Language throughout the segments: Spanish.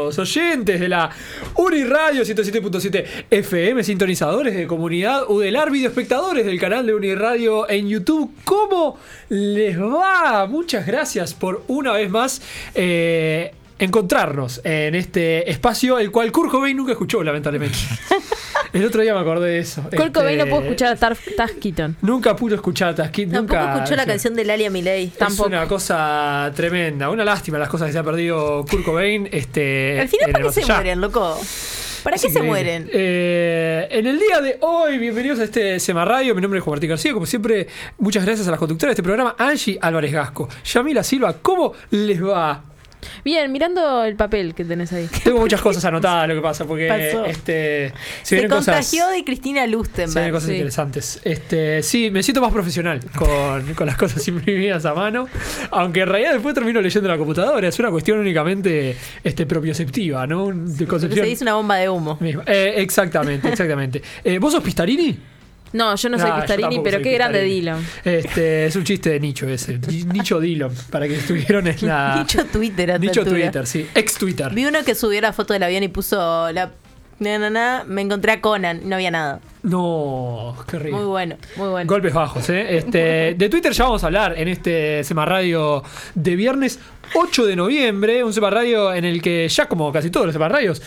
los oyentes de la Uniradio 107.7 FM, sintonizadores de comunidad Udelar, videoespectadores del canal de Uniradio en YouTube. ¿Cómo les va? Muchas gracias por una vez más encontrarnos en este espacio, el cual Kurt Cobain nunca escuchó, lamentablemente. El otro día me acordé de eso. Kurt Cobain no pudo escuchar a Taz Keaton. Nunca pudo escuchar a Taz Keaton. Tampoco escuchó la canción de Lalia Milei. Tampoco. Es una cosa tremenda. Una lástima las cosas que se ha perdido Kurt Cobain. Al final, ¿para qué se mueren, loco? ¿Para qué se mueren? En el día de hoy, bienvenidos a este Sema Radio. Mi nombre es Juan Martín García. Como siempre, muchas gracias a las conductoras de este programa, Angie Álvarez Gasco, Yamila Silva. ¿Cómo les va? Bien, mirando el papel que tenés ahí. Tengo muchas cosas anotadas, lo que pasa, porque se contagió de Cristina Lustenberg. Se vienen cosas interesantes. Sí, me siento más profesional con las cosas imprimidas a mano, aunque en realidad después termino leyendo en la computadora. Es una cuestión únicamente propioceptiva, ¿no? De concepción. Se dice una bomba de humo. Exactamente. ¿Vos sos Pistarini? No, yo no soy Pistarini, pero qué grande Dillon. Es un chiste de Nicho ese. Nicho Dillon, para que estuvieron en la... Nicho Twitter. Nicho Twitter, sí. Ex Twitter. Vi uno que subió la foto del avión y puso la... me encontré a Conan, no había nada. No, qué rico. Muy bueno. Golpes bajos, ¿eh? De Twitter ya vamos a hablar en este Sema Radio de viernes 8 de noviembre. Un Sema Radio en el que ya, como casi todos los Sema Radios,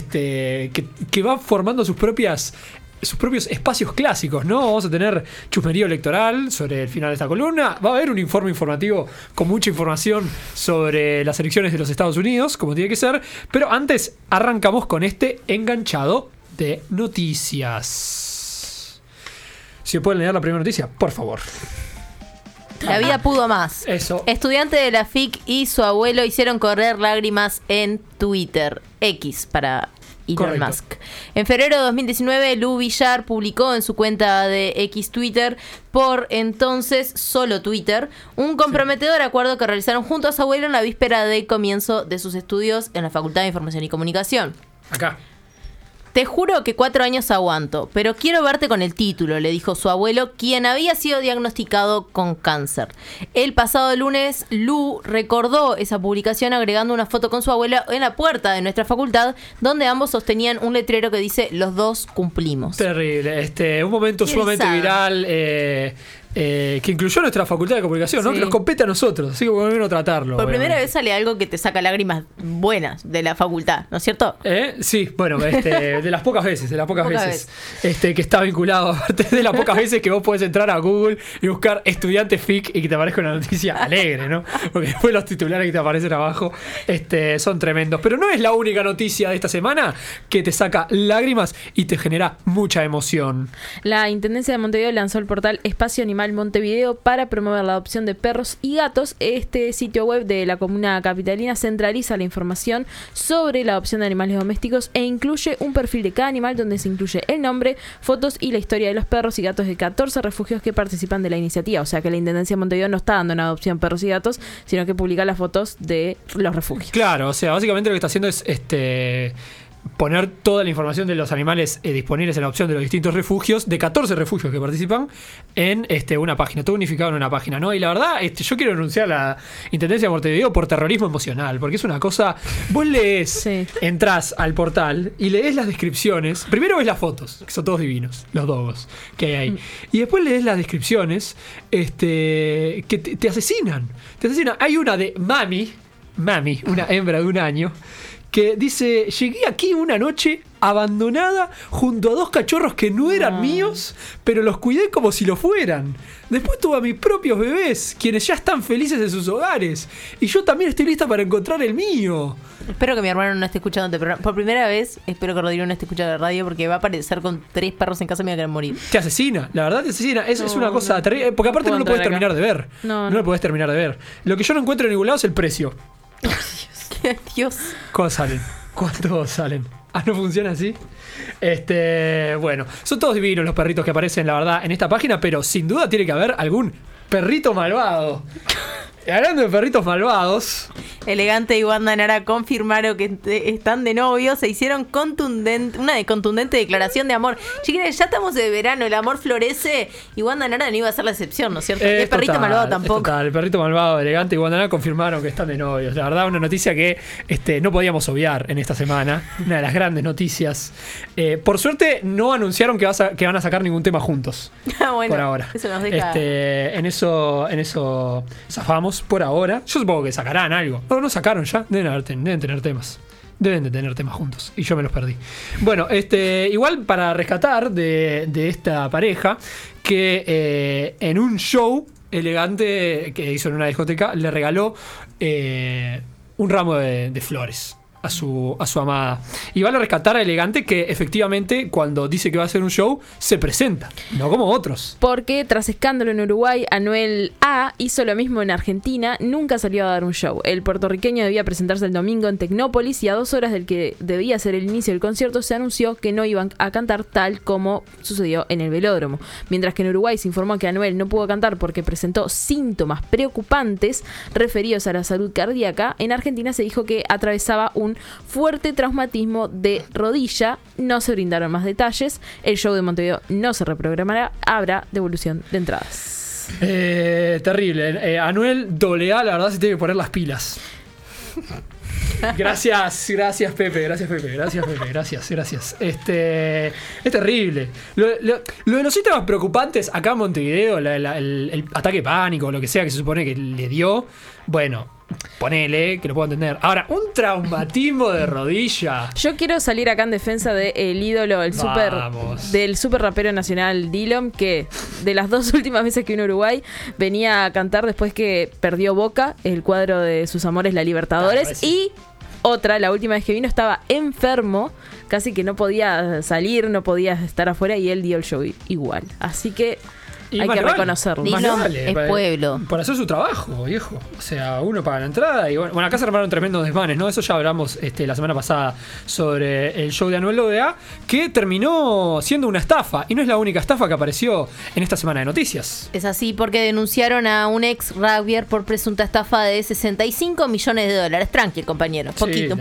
que va formando sus propios espacios clásicos, ¿no? Vamos a tener chusmerío electoral sobre el final de esta columna. Va a haber un informe informativo con mucha información sobre las elecciones de los Estados Unidos, como tiene que ser. Pero antes arrancamos con este enganchado de noticias. Si me pueden leer la primera noticia, por favor. La vida pudo más. Eso. Estudiante de la FIC y su abuelo hicieron correr lágrimas en Twitter. X para Elon Musk. En febrero de 2019, Lu Villar publicó en su cuenta de X Twitter, por entonces solo Twitter, un comprometedor acuerdo que realizaron junto a su abuelo en la víspera del comienzo de sus estudios en la Facultad de Información y Comunicación. Acá. Te juro que 4 años aguanto, pero quiero verte con el título, le dijo su abuelo, quien había sido diagnosticado con cáncer. El pasado lunes, Lu recordó esa publicación agregando una foto con su abuela en la puerta de nuestra facultad, donde ambos sostenían un letrero que dice, los dos cumplimos. Terrible, un momento sumamente viral, que incluyó nuestra facultad de comunicación, ¿no? Sí. Que nos compete a nosotros, así que bueno tratarlo. Por primera vez sale algo que te saca lágrimas buenas de la facultad, ¿no es cierto? Sí, bueno, de las pocas veces, que está vinculado, aparte de las pocas veces que vos podés entrar a Google y buscar estudiante FIC y que te aparezca una noticia alegre, ¿no? Porque después los titulares que te aparecen abajo son tremendos. Pero no es la única noticia de esta semana que te saca lágrimas y te genera mucha emoción. La Intendencia de Montevideo lanzó el portal Espacio Animal Montevideo para promover la adopción de perros y gatos. Este sitio web de la comuna capitalina centraliza la información sobre la adopción de animales domésticos e incluye un perfil de cada animal donde se incluye el nombre, fotos y la historia de los perros y gatos de 14 refugios que participan de la iniciativa. O sea que la Intendencia de Montevideo no está dando en adopción perros y gatos, sino que publica las fotos de los refugios. Claro, o sea, básicamente lo que está haciendo es poner toda la información de los animales disponibles en la opción de los distintos refugios, de 14 refugios que participan, en una página, todo unificado en una página, ¿no? Y la verdad, yo quiero denunciar a la Intendencia de Montevideo por terrorismo emocional, porque es una cosa, vos lees, entrás al portal y lees las descripciones, primero ves las fotos, que son todos divinos, los dogos que hay ahí, y después lees las descripciones que te asesinan. Hay una de Mami, una hembra de 1 año, que dice, llegué aquí una noche abandonada junto a 2 cachorros que no eran míos, pero los cuidé como si lo fueran. Después tuve a mis propios bebés, quienes ya están felices en sus hogares. Y yo también estoy lista para encontrar el mío. Espero que mi hermano no esté escuchando este programa. Por primera vez, espero que Rodrigo no esté escuchando la radio, porque va a aparecer con 3 perros en casa y me va a querer morir. Te ascena, la verdad te asesina. Es una cosa terrible, porque aparte no lo podés terminar de ver. No lo podés terminar de ver. Lo que yo no encuentro en ningún lado es el precio. Dios. ¿Cuántos salen? ¿No funciona así? Bueno, son todos divinos los perritos que aparecen, la verdad, en esta página, pero sin duda tiene que haber algún perrito malvado. Hablando de perritos malvados. Elegante y Wanda Nara confirmaron que están de novio. Se hicieron una contundente declaración de amor. Chiquines, ya estamos de verano, el amor florece y Wanda Nara no iba a ser la excepción, ¿no es cierto? El perrito malvado tampoco. El perrito malvado, Elegante y Wanda Nara confirmaron que están de novios. La verdad, una noticia que no podíamos obviar en esta semana. Una de las grandes noticias. Por suerte, no anunciaron que van a sacar ningún tema juntos. Bueno, por ahora. Eso nos deja... En eso zafamos por ahora. Yo supongo que sacarán algo. No sacaron ya. Deben tener temas. Deben de tener temas juntos. Y yo me los perdí. Bueno, igual para rescatar de esta pareja, que en un show Elegante que hizo en una discoteca le regaló un ramo de flores a su amada. Y vale rescatar a Elegante que efectivamente cuando dice que va a hacer un show se presenta, no como otros. Porque tras escándalo en Uruguay, Anuel A hizo lo mismo en Argentina, nunca salió a dar un show. El puertorriqueño debía presentarse el domingo en Tecnópolis y a 2 horas del que debía ser el inicio del concierto se anunció que no iban a cantar tal como sucedió en el velódromo. Mientras que en Uruguay se informó que Anuel no pudo cantar porque presentó síntomas preocupantes referidos a la salud cardíaca, en Argentina se dijo que atravesaba un fuerte traumatismo de rodilla. No se brindaron más detalles. El show de Montevideo no se reprogramará. Habrá devolución de entradas. Terrible. Anuel AA, la verdad se tiene que poner las pilas. Gracias Pepe. Gracias. Es terrible. Lo de los síntomas preocupantes acá en Montevideo, el ataque de pánico, lo que sea que se supone que le dio, bueno, ponele, que lo puedo entender. Ahora, un traumatismo de rodilla. Yo quiero salir acá en defensa del ídolo, del super rapero nacional Dillom, que de las 2 últimas veces que vino a Uruguay venía a cantar después que perdió Boca, el cuadro de sus amores, la Libertadores, y la última vez que vino estaba enfermo, casi que no podía salir, no podía estar afuera y él dio el show igual. Así que hay que reconocerlo. Es pueblo. Por hacer su trabajo, viejo. O sea, uno paga la entrada y bueno, acá se armaron tremendos desmanes, ¿no? Eso ya hablamos la semana pasada sobre el show de Anuel AA, que terminó siendo una estafa. Y no es la única estafa que apareció en esta semana de noticias. Es así porque denunciaron a un ex rugbyer por presunta estafa de $65 millones. Tranquilo, compañero. Poquito.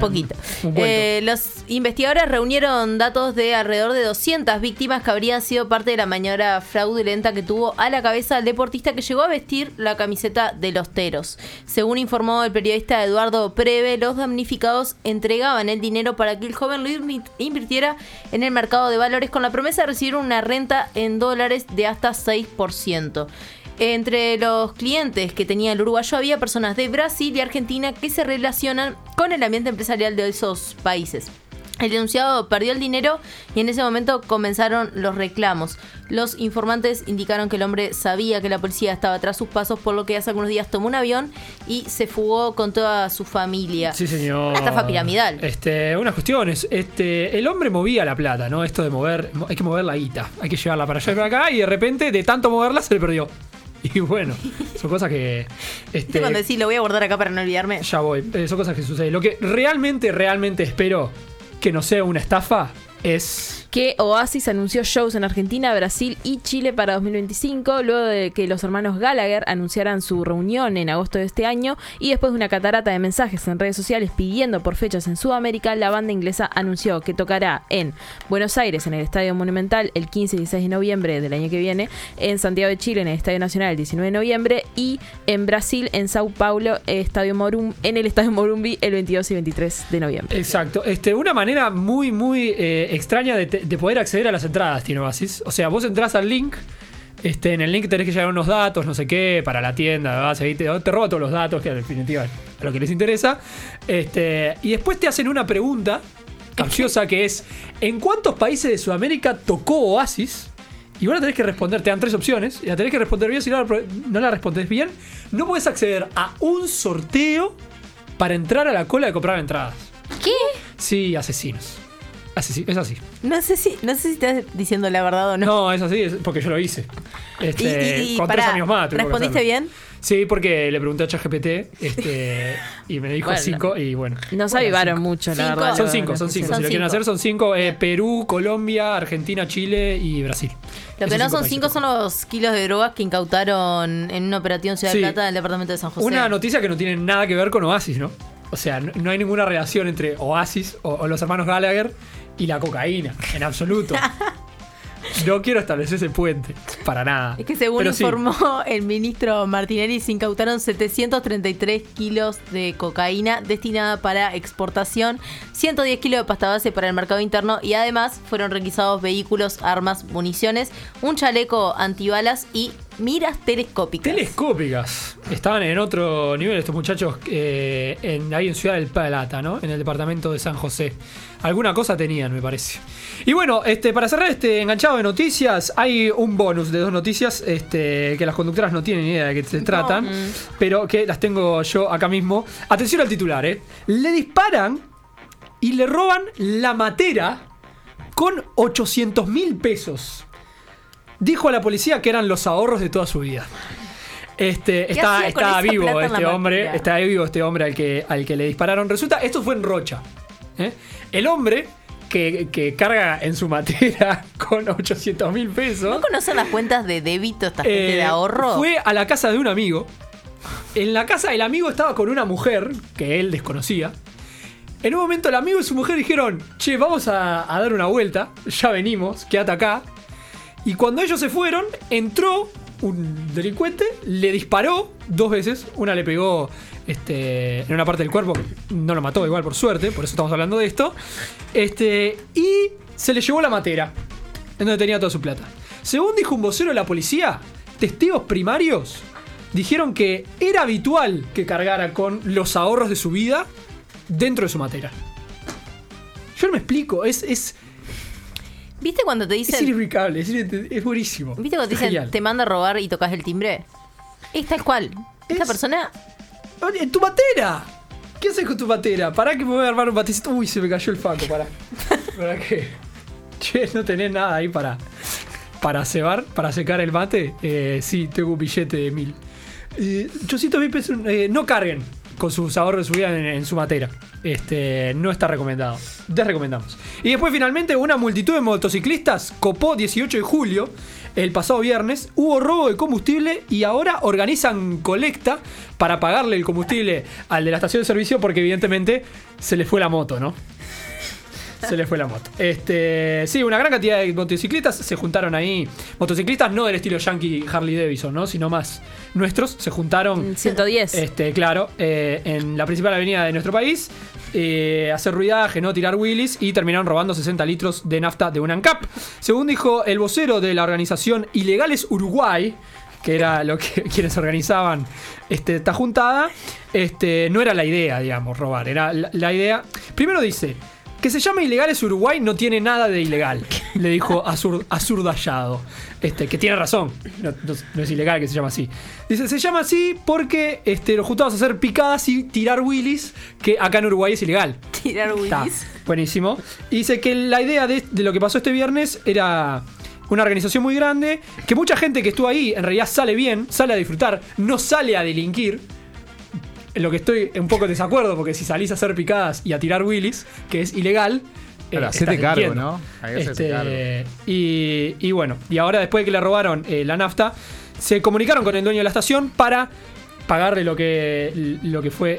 Los investigadores reunieron datos de alrededor de 200 víctimas que habrían sido parte de la maniobra fraudulenta que tuvo a la cabeza al deportista que llegó a vestir la camiseta de los Teros. Según informó el periodista Eduardo Preve, los damnificados entregaban el dinero para que el joven lo invirtiera en el mercado de valores con la promesa de recibir una renta en dólares de hasta 6%. Entre los clientes que tenía el uruguayo había personas de Brasil y Argentina que se relacionan con el ambiente empresarial de esos países. El denunciado perdió el dinero y en ese momento comenzaron los reclamos. Los informantes indicaron que el hombre sabía que la policía estaba tras sus pasos, por lo que hace algunos días tomó un avión y se fugó con toda su familia. Sí, señor. Una estafa piramidal. Unas cuestiones. El hombre movía la plata, ¿no? Esto de mover, hay que mover la guita, hay que llevarla para allá y para acá, y de repente, de tanto moverla, se le perdió. Y bueno, son cosas que... Cuando decís, lo voy a guardar acá para no olvidarme. Ya voy. Son cosas que suceden. Lo que realmente espero que no sea una estafa es que Oasis anunció shows en Argentina, Brasil y Chile para 2025, luego de que los hermanos Gallagher anunciaran su reunión en agosto de este año, y después de una catarata de mensajes en redes sociales pidiendo por fechas en Sudamérica, la banda inglesa anunció que tocará en Buenos Aires en el Estadio Monumental el 15 y 16 de noviembre del año que viene, en Santiago de Chile en el Estadio Nacional el 19 de noviembre y en Brasil en Sao Paulo en el Estadio Morumbi el 22 y 23 de noviembre. Exacto. Una manera muy extraña de poder acceder a las entradas tiene Oasis. O sea, vos entrás al link, en el link tenés que llevar unos datos, no sé qué, para la tienda, ¿verdad? Te roba todos los datos, que en definitiva es a lo que les interesa. Y después te hacen una pregunta capciosa que es: ¿en cuántos países de Sudamérica tocó Oasis? Y vos la tenés que responder, te dan 3 opciones, y la tenés que responder bien. Si no la respondés bien, no podés acceder a un sorteo para entrar a la cola de comprar entradas. ¿Qué? Sí, asesinos. Así, sí, es así. No sé si estás diciendo la verdad o no. No, es así, es porque yo lo hice. Con 3 años más. ¿Respondiste bien? Sí, porque le pregunté a ChatGPT y me dijo 5 y bueno. No se avivaron mucho, la verdad. Son 5. Si lo quieren hacer son 5. Perú, Colombia, Argentina, Chile y Brasil. Lo que no son 5 son los kilos de drogas que incautaron en un operativo en Ciudad de Plata del departamento de San José. Una noticia que no tiene nada que ver con Oasis, ¿no? O sea, no hay ninguna relación entre Oasis o los hermanos Gallagher y la cocaína, en absoluto. No quiero establecer ese puente, para nada. Es que según informó el ministro Martinelli, se incautaron 733 kilos de cocaína destinada para exportación, 110 kilos de pasta base para el mercado interno y además fueron requisados vehículos, armas, municiones, un chaleco antibalas y miras telescópicas. Estaban en otro nivel estos muchachos ahí en Ciudad del Plata, ¿no? En el departamento de San José. Alguna cosa tenían, me parece. Y bueno, para cerrar este enganchado de noticias, hay un bonus de 2 noticias que las conductoras no tienen ni idea de qué se tratan, pero que las tengo yo acá mismo. Atención al titular, Le disparan y le roban la matera con 800.000 pesos. Dijo a la policía que eran los ahorros de toda su vida. Está vivo este hombre. Está vivo este hombre al que le dispararon. Resulta, esto fue en Rocha. El hombre que carga en su matera con 800.000 pesos. ¿No conocen las cuentas de débito esta gente de ahorro? Fue a la casa de un amigo. En la casa el amigo estaba con una mujer que él desconocía. En un momento el amigo y su mujer dijeron: che, vamos a dar una vuelta. Ya venimos, quédate acá. Y cuando ellos se fueron, entró un delincuente, le disparó 2 veces. Una le pegó en una parte del cuerpo, no lo mató igual por suerte, por eso estamos hablando de esto. Y se le llevó la matera, en donde tenía toda su plata. Según dijo un vocero de la policía, testigos primarios dijeron que era habitual que cargara con los ahorros de su vida dentro de su matera. Yo no me explico, es ¿viste cuando te dicen? Es inexplicable, es buenísimo. ¿Viste cuando te dicen genial. Te manda a robar y tocas el timbre? Es tal cual. Esta persona. Oye, ¡tu matera! ¿Qué haces con tu matera? Pará que me voy a armar un batecito. Uy, se me cayó el faco, pará. ¿Para qué? Che, ¿no tenés nada ahí para cebar, para secar el mate? Sí, tengo un billete de 1.000. 800.000 pesos. No carguen con sus ahorros de su vida en su matera. No está recomendado. Desrecomendamos. Y después finalmente una multitud de motociclistas copó 18 de julio, el pasado viernes. Hubo robo de combustible y ahora organizan colecta para pagarle el combustible al de la estación de servicio porque evidentemente se le fue la moto, ¿no? Se le fue la moto. Sí, una gran cantidad de motociclistas se juntaron ahí. Motociclistas no del estilo Yankee Harley Davidson, ¿no? Sino más nuestros. Se juntaron 110. Claro, en la principal avenida de nuestro país. Hacer ruidaje, no tirar wheelies. Y terminaron robando 60 litros de nafta de un ANCAP. Según dijo el vocero de la organización Ilegales Uruguay, que era quienes organizaban esta juntada, no era la idea, digamos, robar. Era la idea. Primero dice: que se llame Ilegales Uruguay no tiene nada de ilegal, le dijo Azurdallado. Que tiene razón, no es ilegal que se llame así. Dice, se llama así porque nos juntamos a hacer picadas y tirar wheelies, que acá en Uruguay es ilegal. Tirar wheelies. Está, buenísimo. Y dice que la idea de lo que pasó este viernes era una organización muy grande, que mucha gente que estuvo ahí en realidad sale bien, sale a disfrutar, no sale a delinquir. En lo que estoy un poco en desacuerdo, porque si salís a hacer picadas y a tirar wheelies, que es ilegal, claro, hacete cargo, ¿no? Y bueno, y ahora después de que le robaron la nafta, se comunicaron con el dueño de la estación para pagarle lo que fue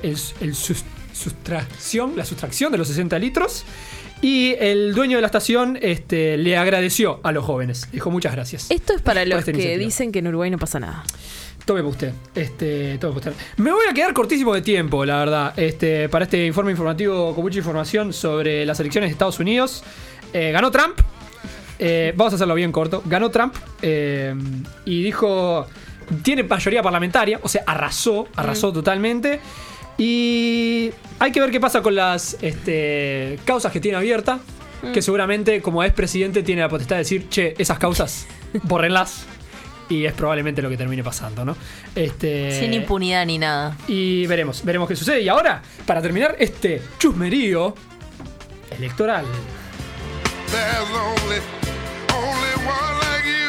la sustracción de los 60 litros. Y el dueño de la estación le agradeció a los jóvenes. Dijo muchas gracias. Esto es para los que dicen que en Uruguay no pasa nada. Tome usted. Me voy a quedar cortísimo de tiempo, la verdad, para este informe informativo con mucha información sobre las elecciones de Estados Unidos. Ganó Trump. Vamos a hacerlo bien corto. Ganó Trump y dijo, tiene mayoría parlamentaria, o sea, arrasó totalmente. Y hay que ver qué pasa con las causas que tiene abierta, que seguramente como es presidente tiene la potestad de decir, che, esas causas, bórrenlas. Y es probablemente lo que termine pasando, ¿no? Sin impunidad ni nada. Y veremos qué sucede. Y ahora, para terminar este chusmerío electoral. There's only one like you.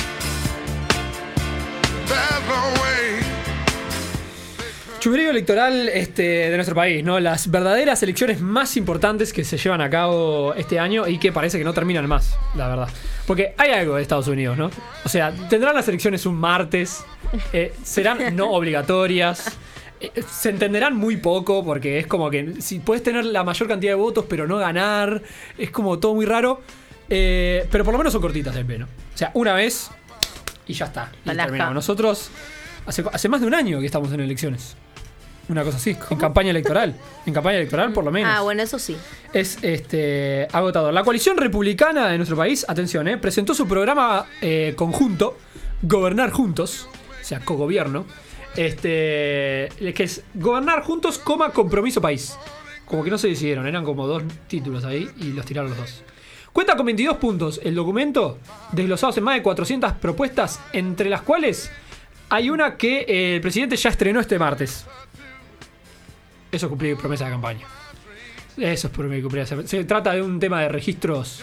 There's no way. Chusmerío electoral de nuestro país, ¿no? Las verdaderas elecciones más importantes que se llevan a cabo este año y que parece que no terminan más, la verdad. Porque hay algo de Estados Unidos, ¿no? O sea, tendrán las elecciones un martes, serán no obligatorias, se entenderán muy poco porque es como que si puedes tener la mayor cantidad de votos pero no ganar, es como todo muy raro. Pero por lo menos son cortitas el pleno. O sea, una vez y ya está. Y terminamos. Nosotros hace más de un año que estamos en elecciones. Una cosa así, en campaña electoral. En campaña electoral, por lo menos. Ah, bueno, eso sí. Es agotador. La coalición republicana de nuestro país, atención, presentó su programa conjunto, Gobernar Juntos, o sea, cogobierno, que es Gobernar Juntos, Compromiso País. Como que no se decidieron, eran como 2 títulos ahí y los tiraron los 2. Cuenta con 22 puntos el documento, desglosados en más de 400 propuestas, entre las cuales hay una que el presidente ya estrenó este martes. Eso es cumplir promesa de campaña. Eso es cumplir. Se trata de un tema de registros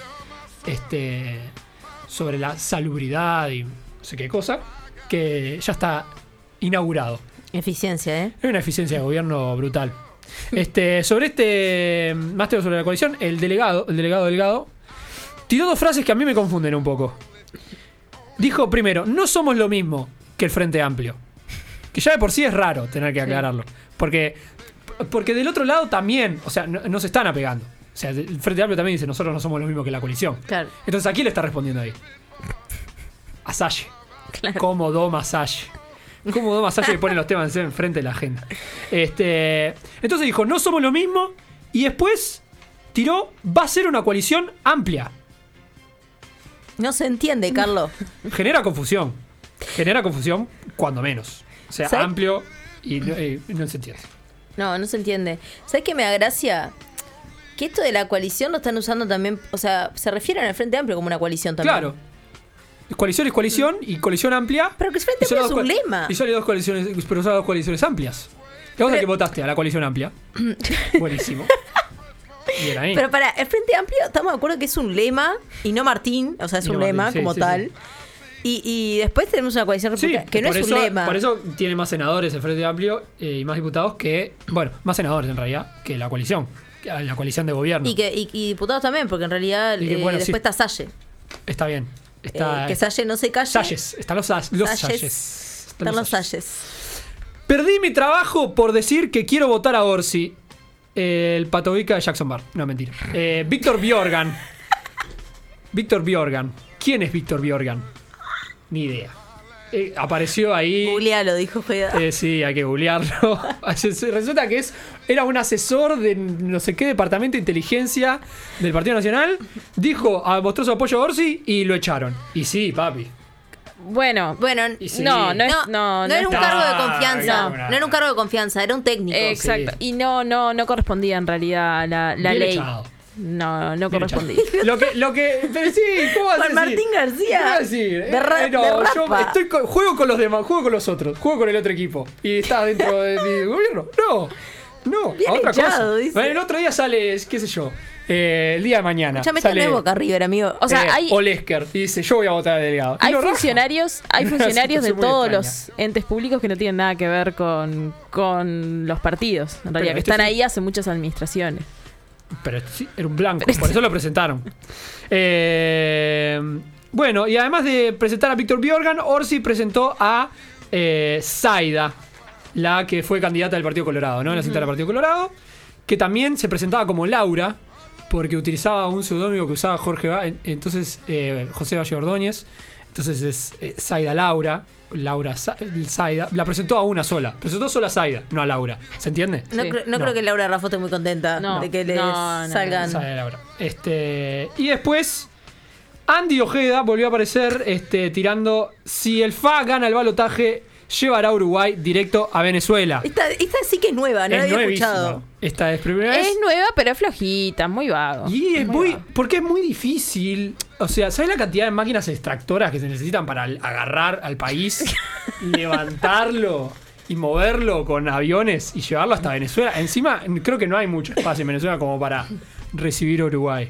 sobre la salubridad y no sé qué cosa, que ya está inaugurado. Eficiencia, ¿eh? Es una eficiencia de gobierno brutal. Sobre máster sobre la coalición, el delegado tiró 2 frases que a mí me confunden un poco. Dijo primero, no somos lo mismo que el Frente Amplio. Que ya de por sí es raro tener que aclararlo. Porque del otro lado también, o sea, no se están apegando. O sea, el Frente Amplio también dice, nosotros no somos lo mismo que la coalición. Claro. Entonces, ¿a quién le está respondiendo ahí? A Salle. Claro. Como doma Salle. Como doma Salle que pone los temas enfrente de la agenda. Entonces dijo, no somos lo mismo. Y después tiró, va a ser una coalición amplia. No se entiende, Carlos. Genera confusión. Cuando menos. O sea, ¿sabes? Amplio y no se entiende. No se entiende. ¿Sabes qué me da gracia? Que esto de la coalición lo están usando también. O sea, se refieren al Frente Amplio como una coalición también. Claro. Coalición es coalición y coalición amplia. Pero que el Frente Amplio es un lema. Y solo hay 2 coaliciones, pero son 2 coaliciones amplias. ¿Y vos a qué votaste? A la coalición amplia. Buenísimo. Bien ahí. Pero para el Frente Amplio, estamos de acuerdo que es un lema y no Martín. O sea, es un lema como tal. Sí. Y después tenemos una coalición republicana que no es un lema. Por eso tiene más senadores el Frente Amplio y más diputados que. Bueno, más senadores en realidad que la coalición. Que la coalición de gobierno. Y diputados también, porque en realidad después está Salle. Está bien. Que Salle no se calle. Salles. Están los Salles. Están los Salles. Perdí mi trabajo por decir que quiero votar a Orsi. El patovica de Jackson Bar. No, mentira. Víctor Bjorgan. ¿Quién es Víctor Bjorgan? Ni idea. Apareció ahí. Googlealo, dijo Juega. Sí, hay que googlearlo. Resulta que era un asesor de no sé qué departamento de inteligencia del Partido Nacional. Mostró su apoyo a Orsi y lo echaron. Y sí, papi. Bueno, sí. no era un cargo de confianza. No era un cargo de confianza, era un técnico. Exacto. Sí. Y no correspondía en realidad a la Bien ley. echado. No correspondía. Pero sí, ¿cómo vas a Juan decir? Martín García. ¿Qué vas a decir? De rapa. Yo juego con los demás, juego con los otros, juego con el otro equipo. Y está dentro de mi gobierno. No, Bien a otra echado, cosa. dice. Bueno, el otro día sale, qué sé yo, el día de mañana. Ya me está de Boca River, amigo. O sea, hay Olesker y dice, yo voy a votar al delegado. Hay funcionarios de muy todos extraña. los entes públicos que no tienen nada que ver con los partidos, en realidad, que están ahí hace muchas administraciones. Pero sí, era un blanco, por eso lo presentaron. Bueno, y además de presentar a Víctor Bjorgan, Orsi presentó a Zaida, la que fue candidata del Partido Colorado, ¿no? La cinta del Partido Colorado, que también se presentaba como Laura, porque utilizaba un seudónimo que usaba José Valle Ordóñez. Entonces es Zaida Laura Zaida. La presentó a una sola. Presentó solo a Zaida, no a Laura. ¿Se entiende? No creo que Laura Raffo esté muy contenta de que les salgan. Zaida Laura. Y después Andy Ojeda volvió a aparecer tirando: si el FA gana el balotaje, llevará a Uruguay directo a Venezuela. Esta sí que es nueva, no la había escuchado. Esta es primera vez. Es nueva, pero es flojita, muy vago. Y es muy. Porque es muy difícil. O sea, ¿sabes la cantidad de máquinas extractoras que se necesitan para agarrar al país, levantarlo y moverlo con aviones y llevarlo hasta Venezuela? Encima, creo que no hay mucho espacio en Venezuela como para recibir a Uruguay.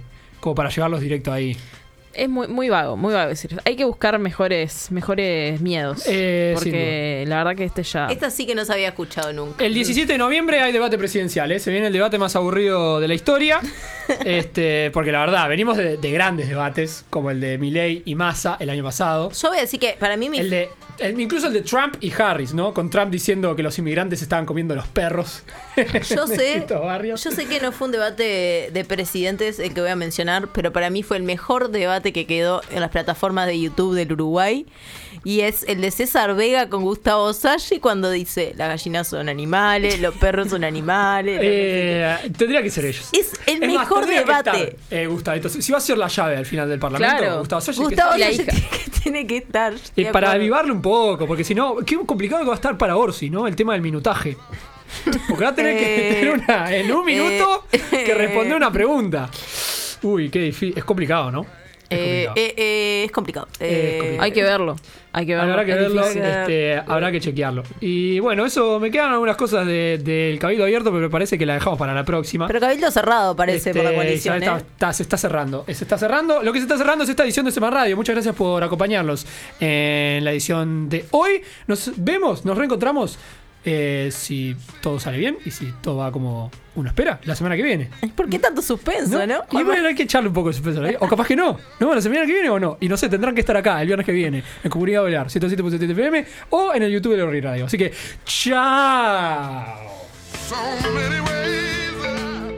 como para llevarlos directo ahí. Es muy vago decir. Hay que buscar mejores miedos. Porque la verdad que ya... Esta sí que no se había escuchado nunca. El 17 de noviembre hay debate presidencial, ¿eh? Se viene el debate más aburrido de la historia. Porque la verdad, venimos de grandes debates, como el de Milei y Massa el año pasado. Yo voy a decir que para mí... Incluso el de Trump y Harris, ¿no? Con Trump diciendo que los inmigrantes estaban comiendo los perros. Yo sé que no fue un debate de presidentes el que voy a mencionar, pero para mí fue el mejor debate que quedó en las plataformas de YouTube del Uruguay. Y es el de César Vega con Gustavo Salli cuando dice: las gallinas son animales, los perros son animales. Tendría que ser ellos. Es el mejor debate. Gustavo, entonces, si va a ser la llave al final del Parlamento, claro. Gustavo Salli tiene que estar. Para avivarle un poco, porque si no, qué complicado que va a estar para Orsi, ¿no? El tema del minutaje. Porque va a tener que tener en un minuto que responder una pregunta. Uy, qué difícil. Es complicado, ¿no? Es complicado. Hay que verlo. Habrá que verlo, habrá que chequearlo. Y bueno, eso, me quedan algunas cosas del Cabildo Abierto, pero me parece que la dejamos para la próxima. Pero Cabildo cerrado parece por la coalición. Se está cerrando. Lo que se está cerrando es esta edición de Semana Radio. Muchas gracias por acompañarnos en la edición de hoy. Nos vemos, nos reencontramos. Si todo sale bien y si todo va como uno espera, la semana que viene. ¿Por qué tanto suspenso, no? Y bueno, hay que echarle un poco de suspenso, ¿no? O capaz que no. No, la semana que viene o no. Y no sé, tendrán que estar acá el viernes que viene en Comunidad Balear 107.7 FM o en el YouTube de Lorri Radio. Así que, chao. So many ways.